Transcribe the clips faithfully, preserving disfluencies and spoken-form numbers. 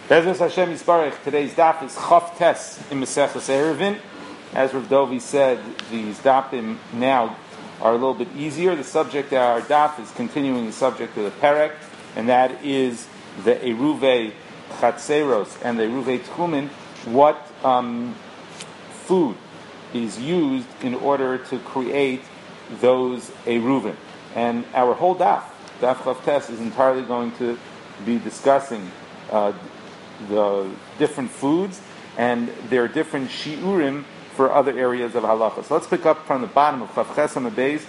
Bezos Hashem Yisbarach, today's daf is Chaf Tes in Maseches Eruvin. As Rav Dovi said, these dafim now are a little bit easier. The subject of our daf is continuing the subject of the Perek, and that is the Eruvei Chatzeros and the Eruvei Tchumen, what um, food is used in order to create those Eruvin. And our whole daf, daf Chaf Tes, is entirely going to be discussing uh, the different foods and their different shiurim for other areas of halacha. So let's pick up from the bottom of Chav Ches Amud Beis.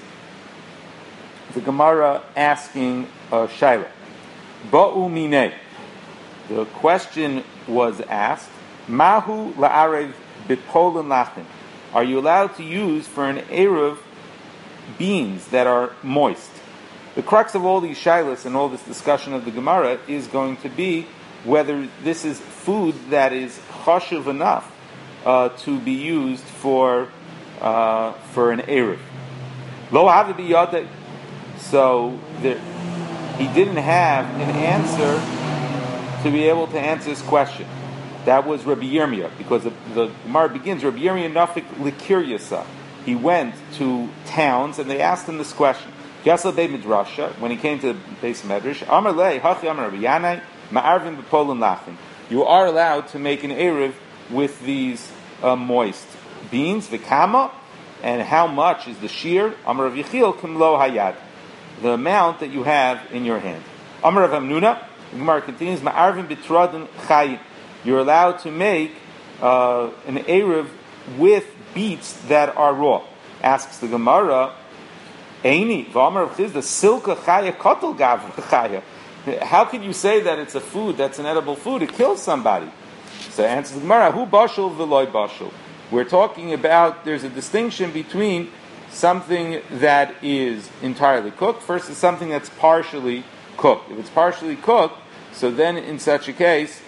The Gemara asking uh, Shaila, Ba'u minei. The question was asked, Mahu la'arev bitpolin lachin. Are you allowed to use for an eruv beans that are moist? The crux of all these shailas and all this discussion of the Gemara is going to be whether this is food that is chashuv enough uh, to be used for uh, for an eruv. Lo have biyadei. So there, he didn't have an answer to be able to answer this question. That was Rabbi Yirmiyah, because the, the Gemara begins, Rabbi Yirmiyah nafik likiryasa. He went to towns and they asked him this question. Yasal Beit Midrasha, when he came to the base Medrash, Amar lei hachi Amar Rabbi Yanai ma'arvin b'polin lachin. You are allowed to make an eruv with these uh, moist beans, v'kama, and how much is the shear? Amar Rav Yechiel kimlo hayad, the amount that you have in your hand. Amar Rav Hamnuna, the Gemara continues, ma'arvin b'trodin chayin. You're allowed to make uh, an eruv with beets that are raw. Asks the Gemara, Eini, v'amar Chisda, silka chaya kotel gavra chaya. How can you say that it's a food that's an edible food? It kills somebody. So answers the Gemara, Hu bashul v'loy bashul. We're talking about, there's a distinction between something that is entirely cooked versus something that's partially cooked. If it's partially cooked, so then in such a case,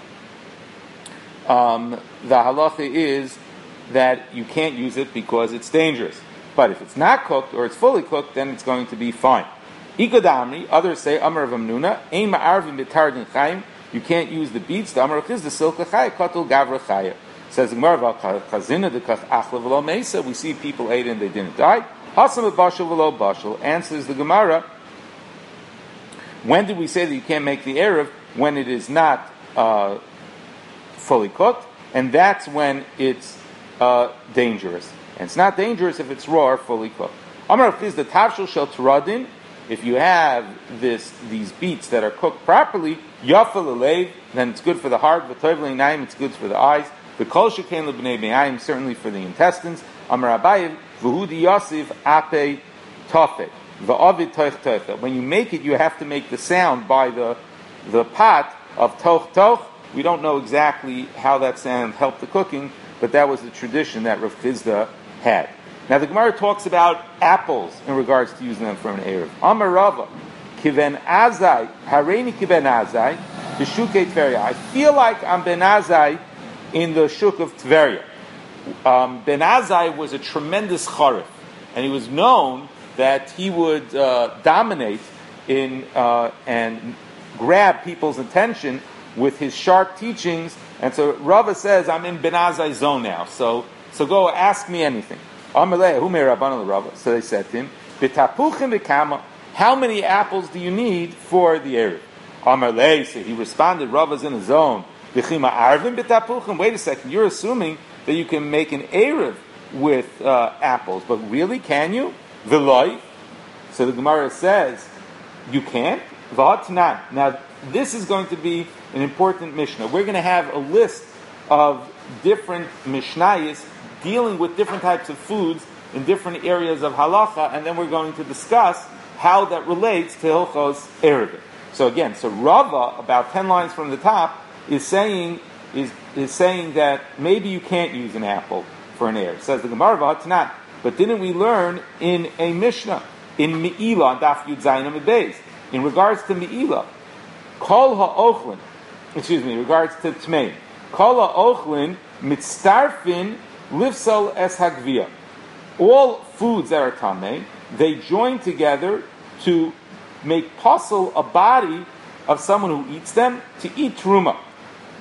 um, the halacha is that you can't use it because it's dangerous. But if it's not cooked or it's fully cooked, then it's going to be fine. Ikodamri, others say, Amar Vamnuna, Ein ma'arvim b'tardin chayim, you can't use the beets, the Amar Chiz, the silka chay, katul gavra chaya. Says the Gemara, Chazina de kach achla v'lo mesa, we see people ate and they didn't die. Hasam b'bashal v'lo bashal, answers the Gemara, when did we say that you can't make the eruv? When it is not uh, fully cooked, and that's when it's uh, dangerous. And it's not dangerous if it's raw or fully cooked. Amar Chiz, the tavshel shel turadin, if you have this these beets that are cooked properly, yafal alev, then it's good for the heart. V'toiv le'inayim, it's good for the eyes. V'kol shekein lebnei me'ayim, certainly for the intestines. Amar Abayev, v'hudi yasiv ape tofet, v'avid toich toich. When you make it, you have to make the sound by the the pot of toch toch. We don't know exactly how that sound helped the cooking, but that was the tradition that Rav Chizda had. Now the Gemara talks about apples in regards to using them for an eruv. Amar Rava, kiven azai, hareini kiven azai, the shukei Tveria. I feel like I'm ben azai in the shuk of Tveria. Um, ben azai was a tremendous charif, and he was known that he would uh, dominate in uh, and grab people's attention with his sharp teachings. And so Rava says, I'm in ben azai zone now, so so go ask me anything. So they said to him, how many apples do you need for the eruv? So he responded, Rava's in his zone. Wait a second, you're assuming that you can make an eruv with uh, apples, but really, can you? So the Gemara says, you can't? Now, this is going to be an important Mishnah. We're going to have a list of different Mishnayos dealing with different types of foods in different areas of halacha, and then we're going to discuss how that relates to Hilchos Eruvin. So again, so Rava, about ten lines from the top, is saying is is saying that maybe you can't use an apple for an eruv. Says the Gemara, V'hatnan. But didn't we learn in a Mishnah, in Me'ilah, on Daf Yud Zayin Amud Beis, in regards to Me'ilah, Kol ha'ochlin, excuse me, in regards to Tmein, Kol ha'ochlin mitztarfin Livsal es hagvia. All foods that are tamei, they join together to make possible a body of someone who eats them to eat truma.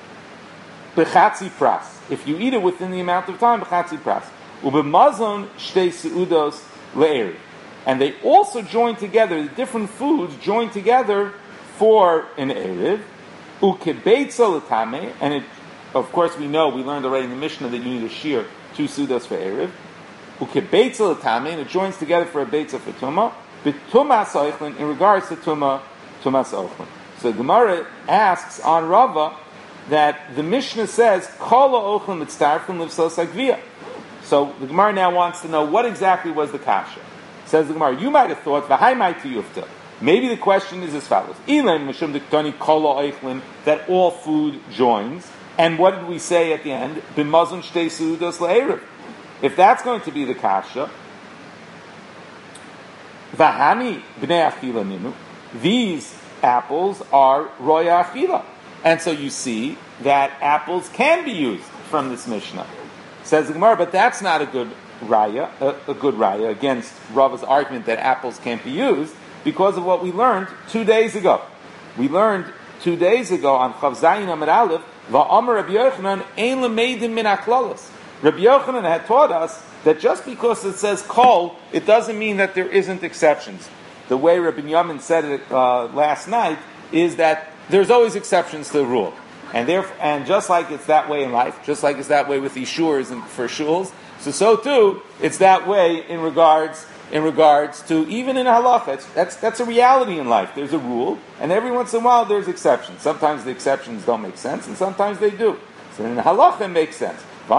bechatzi pras. If you eat it within the amount of time, bechatzi pras. Ubemazon shtei seudos le'eri. And they also join together, the different foods join together for an erev. Ukebeitza l'tameh, and it, of course we know, we learned already in the Mishnah that you need a shear, two seudos for erev. Ukebeitza l'tameh, and it joins together for a beitza for tumah. B'tumas oichlin, in regards to tumah, tumas oichlin. So Gemara asks on Rava that the Mishnah says, Kol ha'ochlim mitztarfim livsos hagviyah. So the Gemara now wants to know what exactly was the kasha. Says the Gemara, you might have thought, V'hai maiti yufta. Maybe the question is as follows. Ilan mishum diktani kol ha'oichlin, that all food joins. And what did we say at the end? B'mazon shtei seudos le'erev. If that's going to be the kasha, V'hani b'nei achila ninu, these apples are roya achila. And so you see that apples can be used from this Mishnah. Says the Gemara, but that's not a good raya, a, a good raya against Rava's argument that apples can't be used because of what we learned two days ago. We learned two days ago on Chav Zayin Amud Aleph, Va'amar Rabbi Yochanan ein lemeidim min haklalos. Rabbi Yochanan had taught us that just because it says kol, it doesn't mean that there isn't exceptions. The way Rabbi Yamin said it uh, last night is that there's always exceptions to the rule. And therefore, and just like it's that way in life, just like it's that way with ishurs and for shuls, so so too, it's that way in regards in regards to even in halacha. It's, that's that's a reality in life. There's a rule, and every once in a while there's exceptions. Sometimes the exceptions don't make sense, and sometimes they do. So in halacha it makes sense.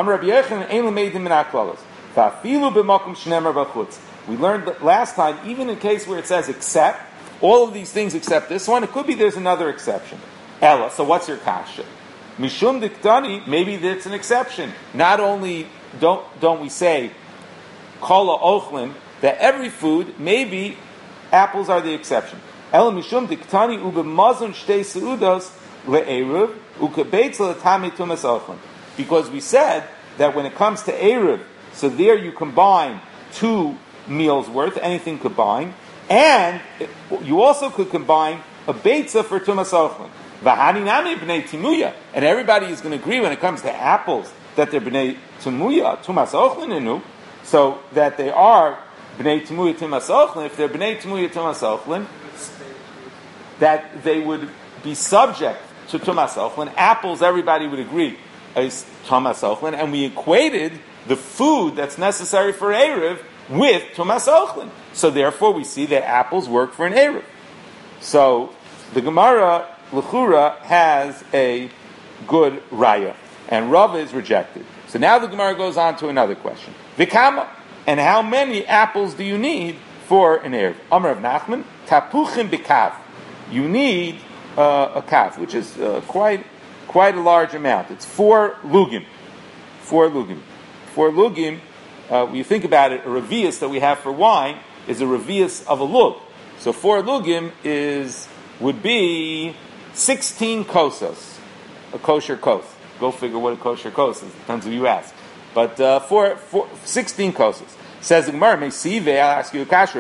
We learned last time, even in case where it says except, all of these things except this one, it could be there's another exception. Ella, so what's your kasha? Mishum diktani, maybe that's an exception. Not only don't don't we say kol ha'ochlin, that every food, maybe apples are the exception. Ella mishum diktani ubemazon shtei seudos le'eruv ukebeitz l'tamei tumas ochlin. Because we said that when it comes to eruv, so there you combine two meals worth, anything combined, and you also could combine a beitza for tumas ochlin. V'hani nami b'nei timuya, and everybody is going to agree when it comes to apples that they're b'nei timuya tumas ochlin inu, so that they are b'nei timuya tumas ochlin. If they're b'nei timuya tumas ochlin, that they would be subject to tumas ochlin. Apples, everybody would agree, is tumas ochlin, and we equated the food that's necessary for erev with tumas ochlin. So therefore, we see that apples work for an erev. So the Gemara L'chura has a good raya, and Rava is rejected. So now the Gemara goes on to another question. Vikama, and how many apples do you need for an erev? Amar of Nachman, tapuchim bikav. You need uh, a kav, which is uh, quite quite a large amount. It's four lugim. Four lugim. Four lugim, uh, when you think about it, a revius that we have for wine is a revius of a lug. So four lugim is would be sixteen kosas, a kosher kos. Go figure what a kosher kos is. Depends who you ask. But uh, for, for sixteen kosas. Says the Gemara, Mesive, I'll ask you a kasher.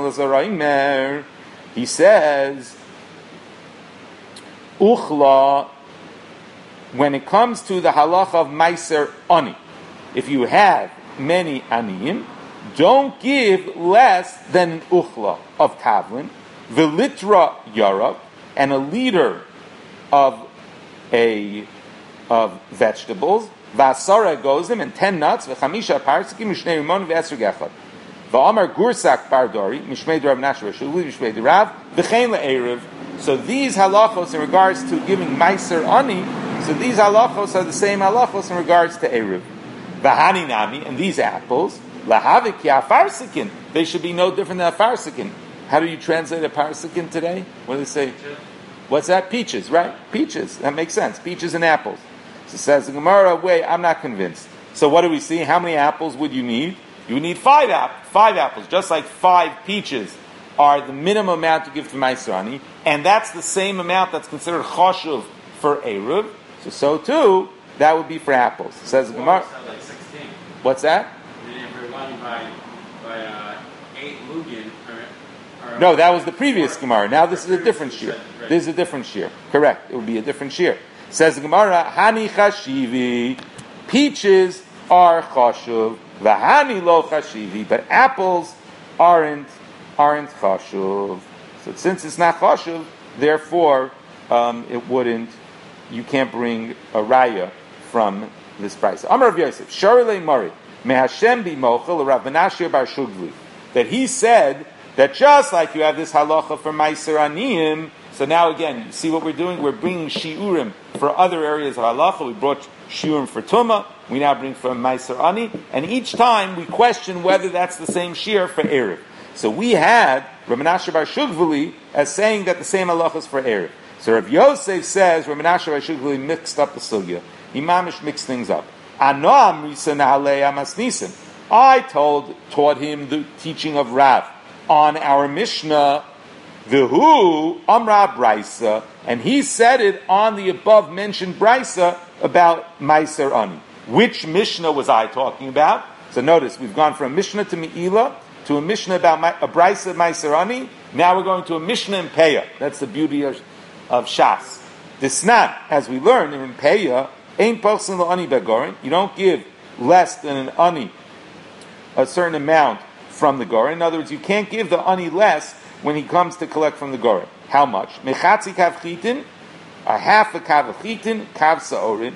He says, Uchla, when it comes to the halacha of Meiser Ani, if you have many aniyim, don't give less than an uchla of tavlin, velitra yarab, and a liter of a of vegetables, v'asara gozim, and ten nuts, v'chamisha parsikim, mishnei rimon, v'esr gechad. V'amar gursak bardori, mishmei d'rav nashar v'shuli, mishmei d'rav, v'chein le'erev. So these halachos in regards to giving meiser ani, so these halachos are the same halachos in regards to erev. V'hani nami, and these apples, lahavik ya'farsikin, they should be no different than a farsikin. How do you translate a parsikin today? What do they say? What's that? Peaches, right? Peaches. That makes sense. Peaches and apples. So says the Gemara, wait, I'm not convinced. So what do we see? How many apples would you need? You would need five, app- five apples, just like five peaches are the minimum amount to give to Maiserani, and that's the same amount that's considered choshuv for Eruv. So so too, that would be for apples. Says the Gemara. Like sixteen. What's that? And if you're going by, by uh, eight lugin, or, or No, that was the previous Gemara. Now this is a different shear. This is a different shear. Correct. It would be a different shear. Says the Gemara, Hani chashivi, peaches are chashuv, v'hani lo chashivi, but apples aren't aren't chashuv. So since it's not chashuv, therefore um, it wouldn't. You can't bring a raya from this price. Amar Rav Yosef, Sharei Mari, Mehashem b'mochel Rav Menashe bar Shugli, that he said that just like you have this halacha for Meiser Aniyim, so now again, you see what we're doing? We're bringing shiurim for other areas of halacha. We brought shiurim for Tumah. We now bring for Meiser Ani. And each time we question whether that's the same shiur for Erev. So we had Rav Menashe bar Shugli as saying that the same halacha is for Erev. So Rav Yosef says Rav Menashe bar Shugli mixed up the sugya. He mamish mixed things up. Anoam risa na'alei amasnisim. I told, taught him the teaching of Rav on our Mishnah, V'hu Amra Braisa, and he said it on the above mentioned Braisa about Meiser Ani. Which Mishnah was I talking about? So notice, we've gone from Mishnah to Me'ila to a Mishnah about my, a Braisa Meiser Ani. Now we're going to a Mishnah in Peah. That's the beauty of, of Shas. Disnan, as we learned in Peah, ain't person the Ani Begorin. You don't give less than an Ani, a certain amount from the Gorin. In other words, you can't give the Ani less when he comes to collect from the Gorin. How much? Mechatzi kav chitin, a half a kav of chitin, kav sa'orin,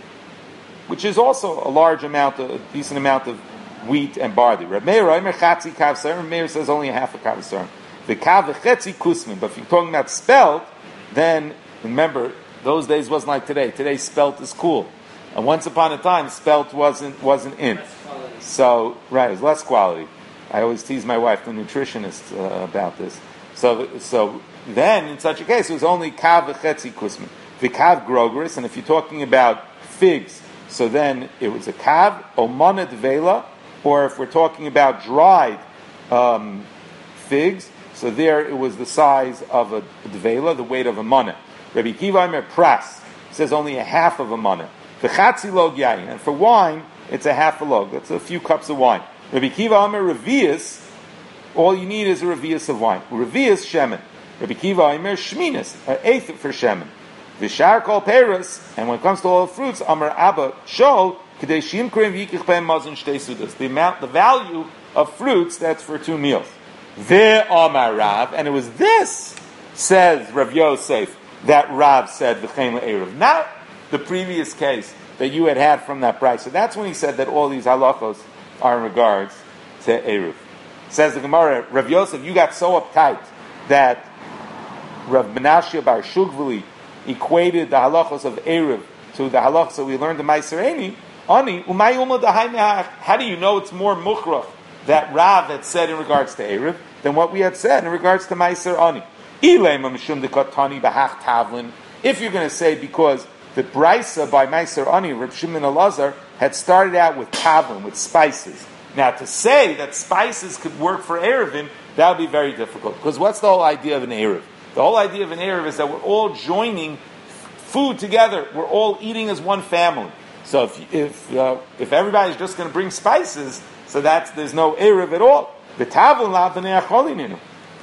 which is also a large amount, a decent amount of wheat and barley. Reb Meir, mechatzi kav sa'orin, Reb Meir says only a half a kav sa'orin. The kav v'chetzi kusmin, but if you're talking about spelt, then remember, those days wasn't like today. Today spelt is cool. And once upon a time, spelt wasn't wasn't in. So, right, it was less quality. I always tease my wife, the nutritionist, uh, about this. So, so then, in such a case, it was only kav v'chetzi kusmin. The kav grogeris, and if you're talking about figs, so then it was a kav, omana dvela, or if we're talking about dried um, figs, so there it was the size of a dvela, the weight of a mana. Rabbi Kiva Omer pras says only a half of a mana. V'chatzi log yayin, and for wine, it's a half a log. That's a few cups of wine. Rabbi Kiva Omer revius, all you need is a revius of wine. Revius shemen. Rabbi Kiva Omer shminis, an eighth for shemen. V'shar kol peras, and when it comes to all the fruits, Omer Abba shol k'dei shim krim v'yikich ben mazon shtei sudas. The amount, the value of fruits, that's for two meals. Ve Omer Rav, and it was this, says Rav Yosef, that Rav said v'chein le'erev, not the previous case that you had had from that price. So that's when he said that all these halachos are in regards to Erev. Says the Gemara, Rav Yosef, you got so uptight that Rav Menashe bar Shugli equated the halachos of Erev to the halachos that we learned in Meiser Ani. Ani, umay umad ahai. How do you know it's more mukhrach that Rav had said in regards to Erev than what we had said in regards to Meiser Ani? If you're going to say because the Braisa by Meiser Ani, Reb Shimon Elazar, had started out with tavlin, with spices. Now, to say that spices could work for Erevin, that would be very difficult. Because what's the whole idea of an Erev? The whole idea of an Erev is that we're all joining food together. We're all eating as one family. So if if uh, if everybody's just going to bring spices, so that's there's no Erev at all. The tavlin la b'nei acholin.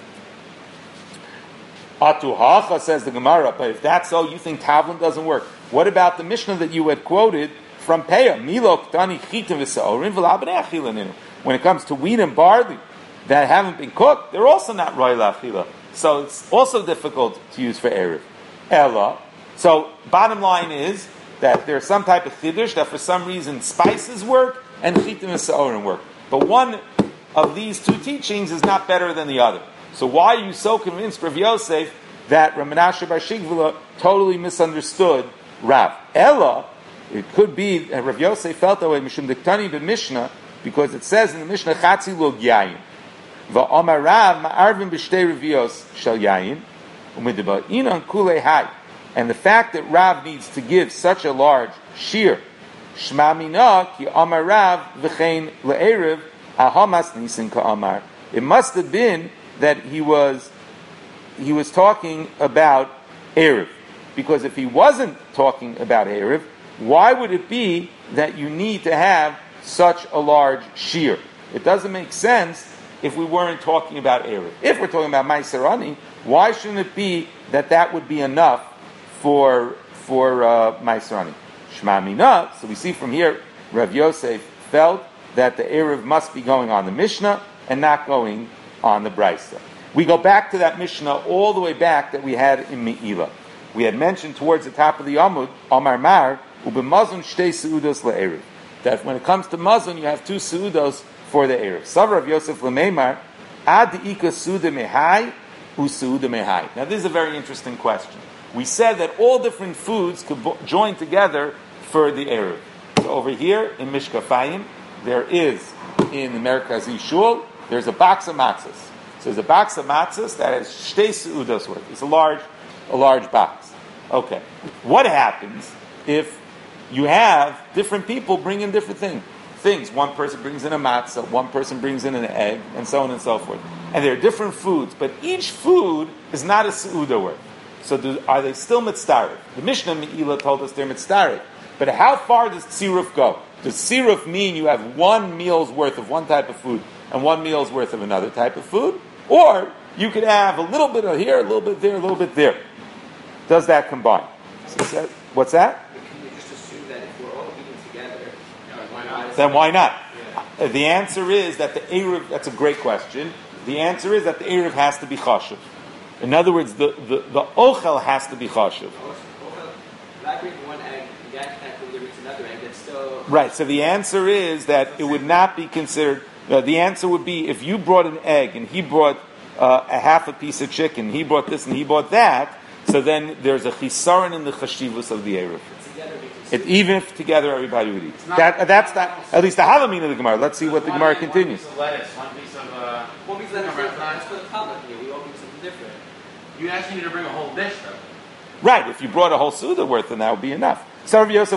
Atuhacha, says the Gemara, but if that's so, you think tavlin doesn't work. What about the Mishnah that you had quoted from Peah? Milok tani chitim v'sa'orin v'la b'nei achila. When it comes to wheat and barley that haven't been cooked, they're also not roy la'achila. So it's also difficult to use for Erev. Ella. So bottom line is that there's some type of chiddush that for some reason spices work and chitim v'sa'orin work. But one of these two teachings is not better than the other. So why are you so convinced, Rav Yosef, that Rav Menashe bar Shigvila totally misunderstood Rav? Ella, it could be that Rav Yosef felt that way, Mishum Diktani b'Mishnah, because it says in the Mishnah, Chatzi log yayin. Va'omar Rav ma'arvim b'shtei revios shel yayin, u'midba inan kulei hai. And the fact that Rav needs to give such a large shear, Shma mina ki Omar Rav v'chein le'erev ahamas nisin ka'amar. It must have been that he was he was talking about Erev. Because if he wasn't talking about Erev, why would it be that you need to have such a large shear? It doesn't make sense if we weren't talking about Erev. If we're talking about Meiser Ani, why shouldn't it be that that would be enough for for uh, Maisrani. Shema Mina, so we see from here, Rav Yosef felt that the Erev must be going on the Mishnah and not going on the Brisa. We go back to that Mishnah all the way back that we had in Me'ila. We had mentioned towards the top of the Amud, Amar Mar, Ubemazon Shtei Seudos LeErev, that when it comes to Mazon, you have two Seudos for the Erev. Savar Rav Yosef Lemeimar, Ad Ika Seuda Mehai, U Seuda Mehai. Now this is a very interesting question. We said that all different foods could bo- join together for the Erev. So over here in Mishkafayim, there is, in the Merkazi Shul, there's a box of matzahs. So there's a box of matzahs that has shtei seudos worth. It's a large, a large box. Okay. What happens if you have different people bring in different things? Things. One person brings in a matzah, one person brings in an egg, and so on and so forth. And there are different foods, but each food is not a seuda worth. So do, are they still mitzdarif? The Mishnah Me'ila told us they're mitzdarif. But how far does tziruf go? Does tziruf mean you have one meal's worth of one type of food and one meal's worth of another type of food? Or you could have a little bit of here, a little bit there, a little bit there. Does that combine? So, what's that? Can you just assume that if we're all eating together, Why not? Then why not? Yeah. The answer is that the Erev, that's a great question. The answer is that the Erev has to be chashuv. In other words, the, the, the ochel has to be chashuv. if I bring one egg, the guy can deliver another egg, that's still... Right, so the answer is that it would not be considered, uh, the answer would be if you brought an egg and he brought uh, a half a piece of chicken, he brought this and he brought that, so then there's a chisaron in the chashivus of the Erev. It, even if together everybody would eat. That, that's that, at least the halamin of the Gemara. Let's see what the Gemara continues. One piece of lettuce, one piece of... Uh, One piece of lettuce, that's for the public here. We all do something different. you actually need to bring a whole dish, though. Right, if you brought a whole Suda worth, then that would be enough. So Rabba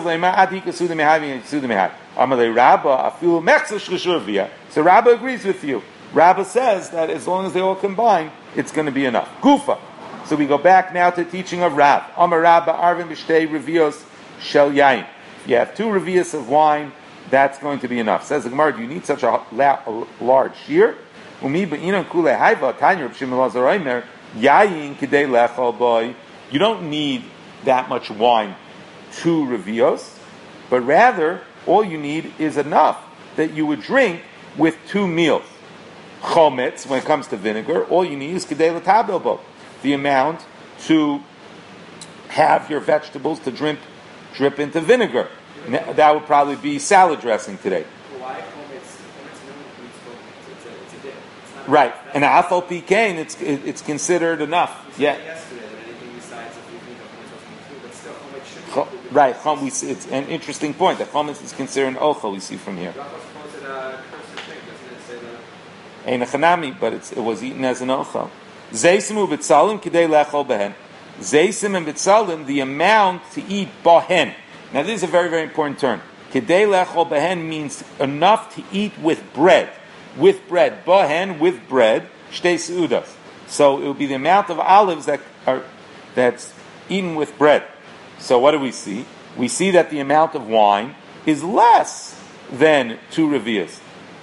agrees with you. Rabba says that as long as they all combine, it's going to be enough. Gufa. So we go back now to teaching of Rab. Amar Rabba Arvin B'shtei Revios Shel Yain. If you have two revios of wine, that's going to be enough. Says the Gemara, do you need such a, la- a large shear? Umi be'inan kulei haiva tanya Reb Shimon Lazar Omer yayin kidei lechol boy. You don't need that much wine, two revios, but rather all you need is enough that you would drink with two meals. Chometz, when it comes to vinegar, all you need is kidei letabel bo, the amount to have your vegetables to drip, drip into vinegar. That would probably be salad dressing today. Why chometz? Chometz no includes chometz. It's a, it's a dip. It's not Right, and afal pikein, it's it, it's considered enough. Yeah. yesterday that anything besides if you think of chometz was included, but still chometz should be Cho- included. Right, chom, we see, it's an interesting point. That chometz is considered an ochel. We see from here. Rachel calls it a cursed thing, doesn't it say that? Ein a chanami, but it's, it was eaten as an ochel. Zeisim u bitzalim kidei lechol behen. Zeisim and bitzalim, the amount to eat bahen. Now this is a very, very important term. Kidei lechol behen means enough to eat with bread. With bread. Bahen, with bread. Shtei seudas. So it will be the amount of olives that are that's eaten with bread. So what do we see? We see that the amount of wine is less than two revias.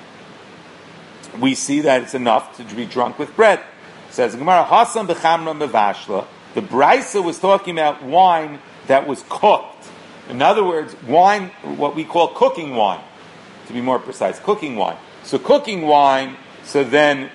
We see that it's enough to be drunk with bread. Says Gemara, Hasan b'chamra mevashla. The Brisa was talking about wine that was cooked. In other words, wine, what we call cooking wine, to be more precise, cooking wine. So cooking wine, so then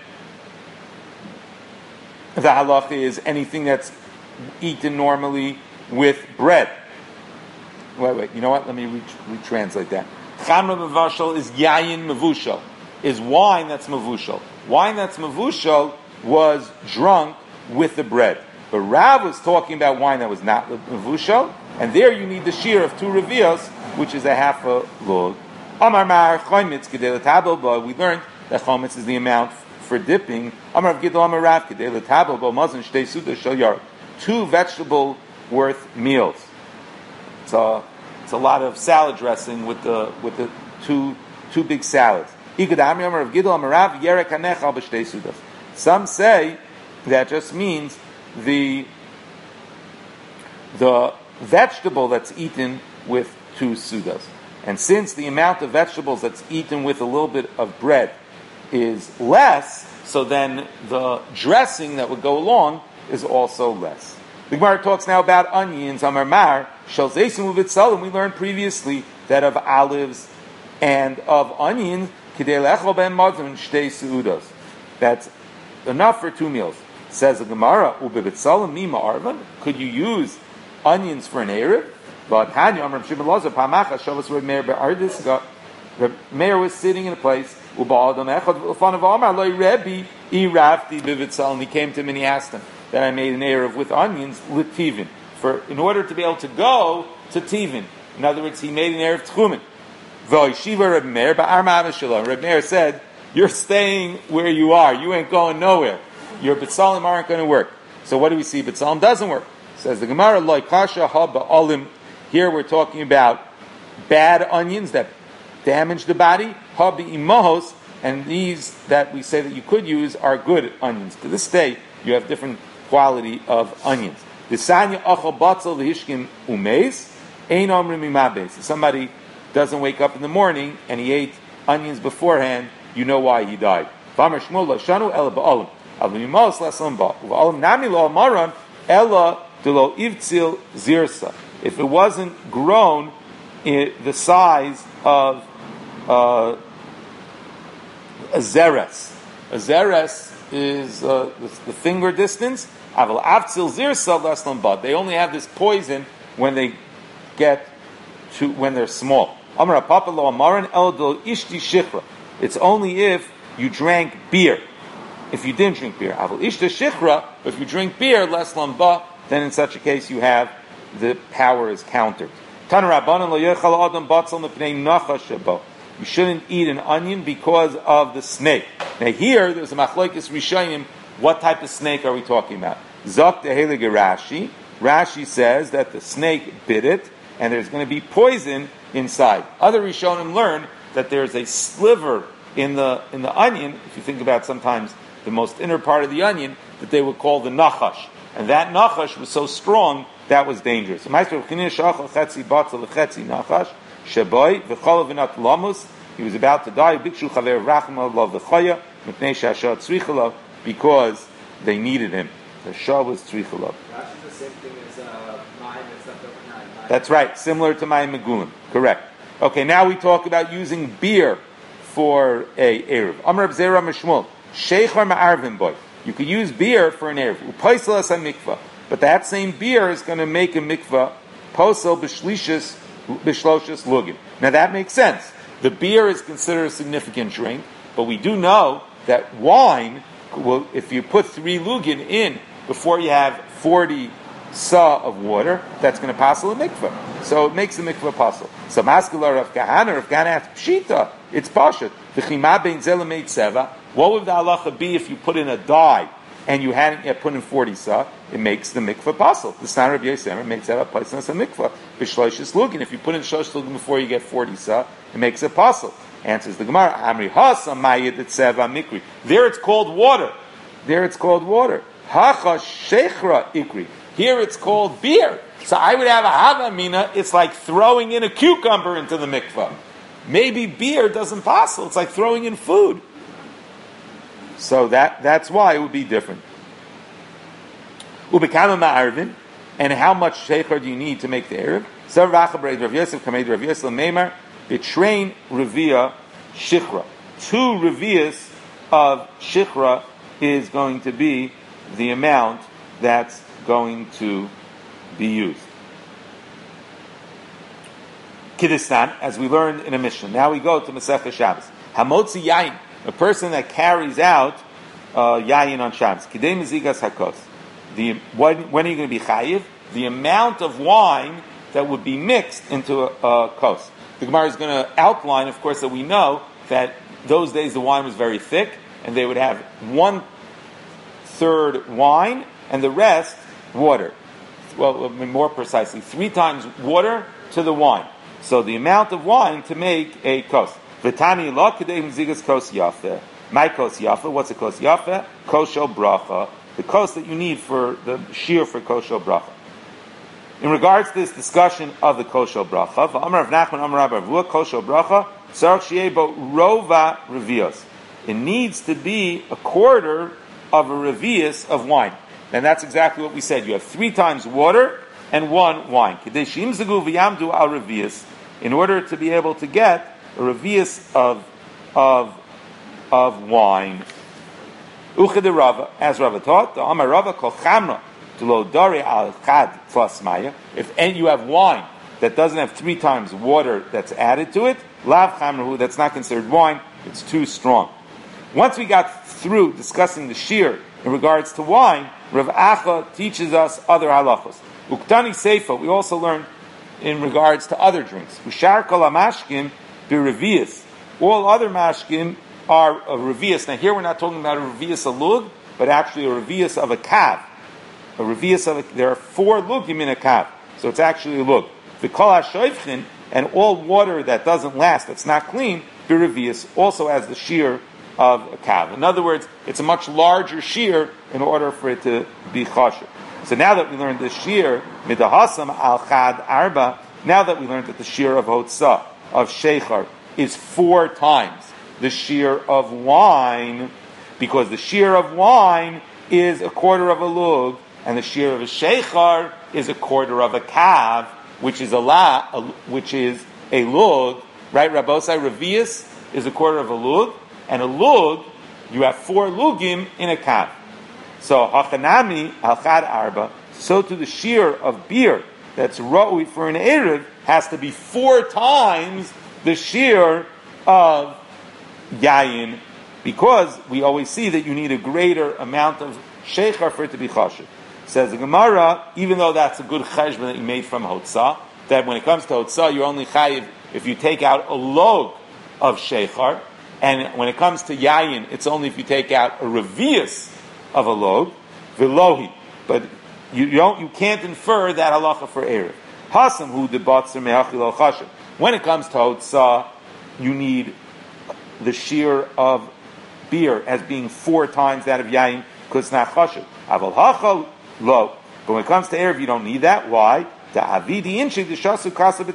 the halacha is anything that's eaten normally with bread. Wait, wait, you know what? Let me re- retranslate that. Chamra mevashal is yayin mevushal, is wine that's mevushal. Wine that's mevushal was drunk with the bread. But Rav was talking about wine that was not mevushal, and there you need the shear of two revios, which is a half a log. Amar mar chometz kedei letabel bo. We learned that chometz is the amount for dipping. Amar Gidol Amar Rav kedei letabel bo mazon shtei suda shel yarek. Two vegetable worth meals. It's a it's a lot of salad dressing with the with the two two big salads. Igad Amar of Gidol Amar Rav yerek hanechal b'shtei sudas. Some say that just means the the vegetable that's eaten with two sudas. And since the amount of vegetables that's eaten with a little bit of bread is less, so then the dressing that would go along is also less. The Gemara talks now about onions. Amar Mar, Shel Zeisim Uvitzalim. We learned previously that of olives and of onions, Kidei Lechol Ben Mazon Shtei Seudos. That's enough for two meals. Says the Gemara, Ubivitzalim Mima Arvan. Could you use onions for an Erev? V'atanya Amar Shimon Lozer Pamacha Shavas Reb Meir Be'ardis. Reb Meir was sitting in a place. Uba'adam Echad V'fanav Amar Loi Rebbe Irafti Bivitzalim. He came to him and he asked him that I made an Erev with onions Litivin, for in order to be able to go to Tivin. In other words, he made an Erev Tchumen. V'yeshiva Reb Meir Ba'arma Avashalom. Reb Meir said, "You're staying where you are. You ain't going nowhere. Your B'tzalim aren't going to work." So what do we see? B'tzalim doesn't work. Says the Gemara, Loi Kasha Ha Ba'alim. Here we're talking about bad onions that damage the body. Ha B'imahos, and these that we say that you could use are good onions. To this day, you have different quality of onions. The Sanya Achal Batzel V'Hishkin Umeis Ein Omrim Imabes. If somebody doesn't wake up in the morning and he ate onions beforehand, you know why he died. V'Amar Shmuel Lashanu Ela Ba'alim. Avimimos Lasam Ba. V'Alim Nami Lo Amaran Ela Delo Ivtzil Zirsa. If it wasn't grown in the size of uh, a zeres, a zeres is uh, the, the finger distance. Aval Avtzil Zirsa Lasam Ba. They only have this poison when they get to when they're small. Amar Papa Lo Amaran Ela Delo Ishti Shichra. It's only if you drank beer. If you didn't drink beer, Aval Ishta Shichra. If you drink beer, less lamba, then in such a case you have the power is countered. Tan Rabbanan Lo Yechal Adam Batzal Mepnei Nachash Shebo. You shouldn't eat an onion because of the snake. Now here, there's a machlokes Rishayim. What type of snake are we talking about? Zok Tehelig Rashi. Rashi says that the snake bit it, and there's going to be poison inside. Other Rishonim learn that there's a sliver in the in the onion. If you think about sometimes the most inner part of the onion, that they would call the nachash, and that nachash was so strong that was dangerous. He was about to die because they needed him. The shah was tzrichalav. That's right, similar to my megulim. Correct. Okay, now we talk about using beer for a erev. Amar Zera Mishmul, Sheichar Ma'arvin boy. You could use beer for an erev. Upaisalas a mikvah, but that same beer is going to make a mikvah posel b'shlishis b'shloshis lugin. Now that makes sense. The beer is considered a significant drink, but we do know that wine, well, if you put three lugin in before you have forty sa of water, that's going to passel a mikvah. So it makes the mikvah passel. So maskula Rav Kahana, Rav Kahana asks pshita, it's pashat. V'chima bein zelameit seva. What would the halacha be if you put in a dye and you hadn't yet put in forty sa? It makes the mikvah passel. The standard of Yisrael makes that a place as a mikvah. B'shloishis lugin. If you put in shlosh lugin before you get forty sa, it makes it passel. Answers the Gemara. Amri hasa mayid et seva mikri. There it's called water. There it's called water. Hacha shechra ikri. Here it's called beer. So I would have a havamina, it's like throwing in a cucumber into the mikvah. Maybe beer doesn't passel, it's like throwing in food. So that, that's why it would be different. Ubekama ma'arvin, and how much sheikhar do you need to make the erev? So Rachabraid Rav Yosef Kamed Rav Yosef Meimar, betrain revia shichra. Two revias of shichra is going to be the amount that's going to be used. Kiddustan, as we learned in a Mishnah. Now we go to Masechah Shabbos. Hamotzi yayin, a person that carries out uh, yayin on Shabbos. Kidei mezigas hakos. The when, when are you going to be chayiv? The amount of wine that would be mixed into a, a kos. The Gemara is going to outline, of course, that we know that those days the wine was very thick, and they would have one third wine and the rest water. Well, more precisely, three times water to the wine. So the amount of wine to make a kos. V'tani lo kedei mzigas kos yafe. My kos yafe. What's a kos yafe? Kosho bracha. The kos that you need for the shear for kosho bracha. In regards to this discussion of the kosho bracha, v'amar Rav Nachman amar Rabbi Ravua kosho bracha tzarich sheyeh bo rova revios. It needs to be a quarter of a revius of wine. then that's exactly what we said. You have three times water and one wine. In order to be able to get a revius of of of wine. Uchid Rava, as Rava taught, the Amar Rava kol chamra to lo dari al chad plus maya. If and you have wine that doesn't have three times water that's added to it, lav chamrahu, that's not considered wine. It's too strong. Once we got through discussing the shear in regards to wine, Rav Acha teaches us other halachos. Uktani Seifa, we also learned in regards to other drinks. Ushar kol hamashkim b'revius. All other mashkim are a revius. Now here we're not talking about a revius of lug, but actually a revius of a kav. A revius of a, there are four lugim in a kav, so it's actually a lug. The kol hashoivchin, and all water that doesn't last, that's not clean, b'revius, also has the shear of a kav. In other words, it's a much larger shear in order for it to be chasher. So now that we learned the shear, midahasam al chad arba, now that we learned that the shear of hotza, of sheichar, is four times the shear of wine, because the shear of wine is a quarter of a lug, and the shear of a sheichar is a quarter of a kav, which is a la, a, which is a lug, right? Rabbosai revius is a quarter of a lug, and a lug, you have four lugim in a kav. So hachanami halchad arba. So to the shear of beer that's ra'ui for an erev has to be four times the shear of yayin, because we always see that you need a greater amount of sheichar for it to be chashiv. Says the Gemara, even though that's a good cheshbon that you made from hotza, that when it comes to hotza, you're only chayiv if you take out a log of sheichar, and when it comes to yayin, it's only if you take out a revius of a log, velohi. But you don't, you can't infer that halacha for erev. Hasam hu debatzer me'achil al chashiv. When it comes to hotza, you need the shear of beer as being four times that of yayin, because it's not chashiv. Aval hachal lo. But when it comes to erev, you don't need that. Why? Even though it's not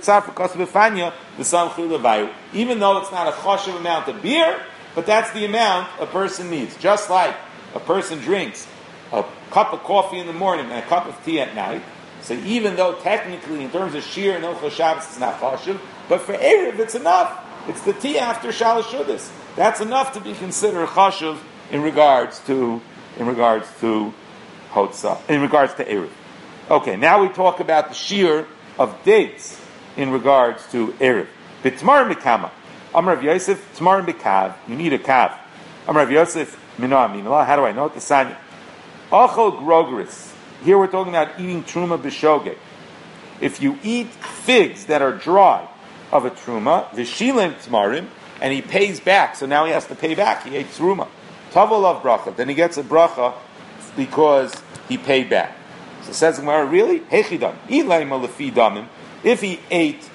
a chashiv amount of beer, but that's the amount a person needs. Just like a person drinks a cup of coffee in the morning and a cup of tea at night, so even though technically in terms of shir and Ilchos Shabbos it's not chashiv, but for erev it's enough. It's the tea after Shalosh Shudas. That's enough to be considered chashiv in regards to in regards to hotza, in regards to erev. Okay, now we talk about the shear of dates in regards to erev. B'tmar mikama, Amar Rav Yosef, tmar mikav. You need a kav. Amar Rav Yosef, minah minah. How do I know it? The sanya. Achol grogeris. Here we're talking about eating truma b'shogeg. If you eat figs that are dry of a truma, v'shilem tmarim, and he pays back, so now he has to pay back. He ate truma. Tavol of bracha. Then he gets a bracha because he paid back. So says the Gemara, really? Hechidam. Ilayma lefi damim. If he ate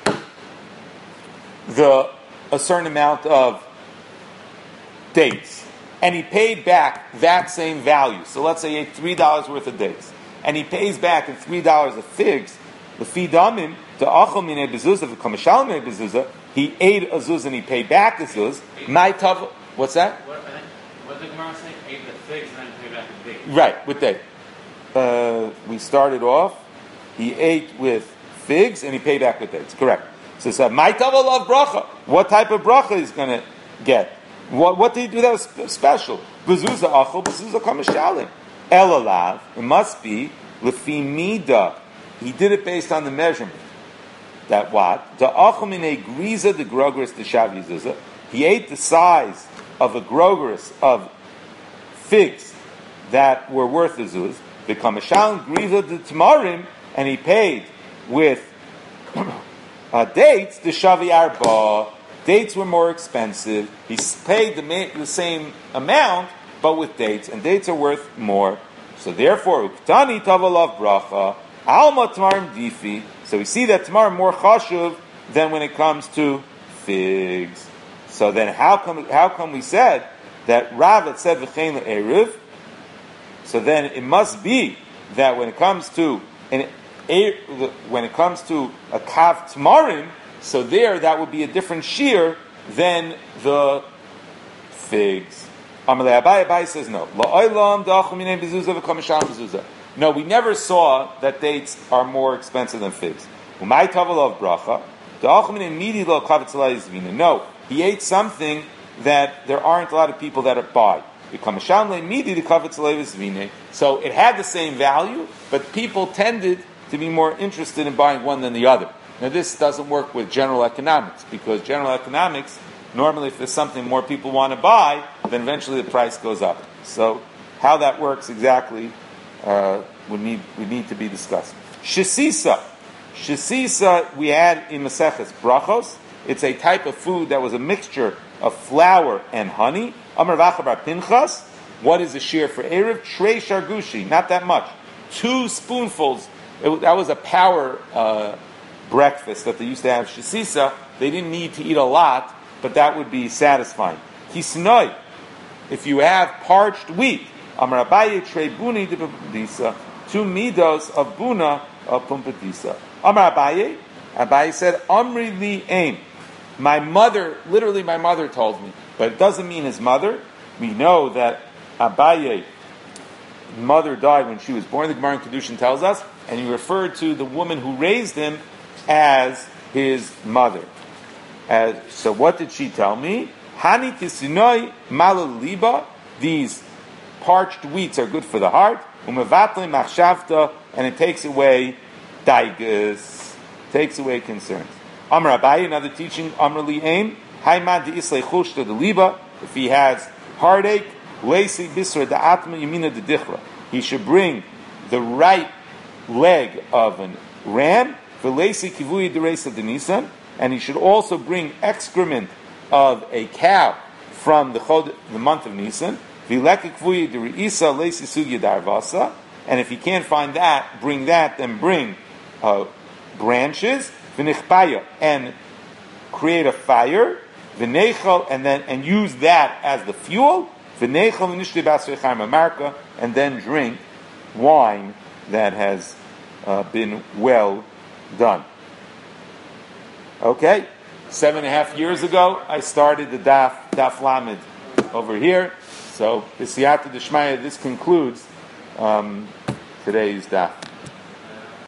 the a certain amount of dates, and he paid back that same value. So let's say he ate three dollars worth of dates, and he pays back in three dollars of figs. Lefi damim to achol minei bezuzah v'kamashal minei bezuzah. He ate a zuz and he paid back the zuz. My tav. What's that? What, what did the Gemara say? Ate the figs and then paid back the dates. Right, with date. Uh, we started off, he ate with figs and he paid back with dates. Correct. So it said, my tavel of bracha. What type of bracha he's going to get? What, what did he do that was special? Bezuza achol, bezuza kamashalim. Elalav, it must be lefi mida. He did it based on the measurement. That what? The achol mine griza the grogeris the shavi zuza. He ate the size of a grogeris of figs that were worth the zuz. The kamashal griza the tamarim, and he paid with uh, dates. The shavi arba, dates were more expensive. He paid the, the same amount, but with dates, and dates are worth more. So therefore, uktani tavalav bracha alma tamarim difi. So we see that tamarim more chashuv than when it comes to figs. So then, how come how come we said that Rav said v'chein le'eruv? So then it must be that when it comes to an when it comes to a kav tamarim, so there that would be a different shear than the figs. Amalei Abaye, Abaye says no. La'olam da'achu minei bezuza v'kamisham bezuza. No, we never saw that dates are more expensive than figs. Umay tavalov bracha da'achu minei midi lo kavetz alai zvina. No, he ate something that there aren't a lot of people that are buy. So it had the same value, but people tended to be more interested in buying one than the other. Now this doesn't work with general economics, because general economics, normally if there's something more people want to buy, then eventually the price goes up. So how that works exactly uh, would need would need to be discussed. Shesisa. Shesisa we had in Maseches Brachos. It's a type of food that was a mixture of flour and honey. Amar Vacha bar Pinchas. What is the shear for Erev? Trei shargushi, not that much. Two spoonfuls. It, that was a power uh, breakfast that they used to have. Shesisa, they didn't need to eat a lot, but that would be satisfying. Kisnoi, if you have parched wheat. Amar Abaye trei buni de pumbedisa. Two midos of buna of pumbedisa. Amar Abaye, Abaye said, Amri li aim. My mother, literally my mother told me, but it doesn't mean his mother. We know that Abaye's mother died when she was born. The Gemara in Kedushin tells us, and he referred to the woman who raised him as his mother. As, so what did she tell me? Hani tisinoi malaliba. These parched wheats are good for the heart. Umevatle machshavta, and it takes away daigus, takes away concerns. Amar Abaye, another teaching, Amar li aim, Haimad islay chushta de liba, if he has heartache, Leisi bisra da atma yamina de dichra. He should bring the right leg of a ram, V'leisi kivui de reis of the Nisan, and he should also bring excrement of a cow from the chod, the month of Nisan, V'leki kivui de reisa leisi sugya darvasa, and if he can't find that, bring that, then bring uh, branches, V'nichpaya, and create a fire, V'nechal, and then and use that as the fuel, V'nechal v'nishli b'asrei chaim amarka, and then drink wine that has uh, been well done. Okay, seven and a half years ago, I started the Daf Daf Lamed over here. So, b'siyata d'shmaya, this concludes um, today's Daf.